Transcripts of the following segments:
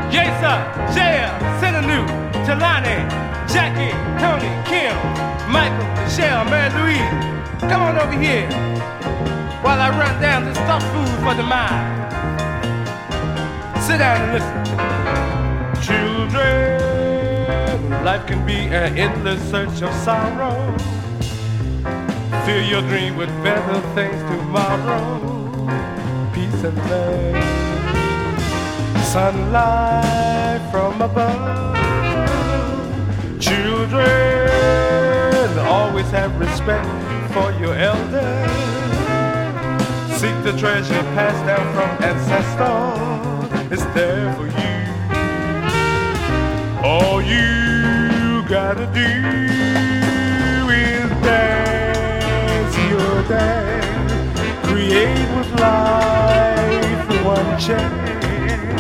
Yesa, Jail, Sinanu, Talani, Jackie, Tony, Kim, Michael, Michelle, Mary Louise. Come on over here while I run down this stuff food for the mind. Sit down and listen. Children, life can be an endless search of sorrow. Fill your dream with better things tomorrow. Peace and love, sunlight from above. Children, always have respect for your elders. Seek the treasure passed down from ancestors. It's there for you. All you gotta do is dance your dance. Create with life one chance.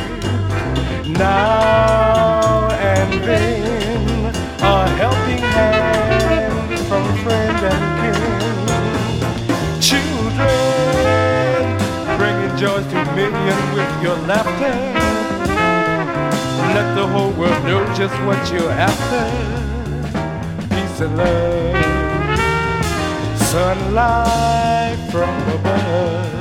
Now and then a helping hand from friend and kin. Children, bringing joy to millions with your laughter. Let the whole world know just what you're after. Peace and love, sunlight from above.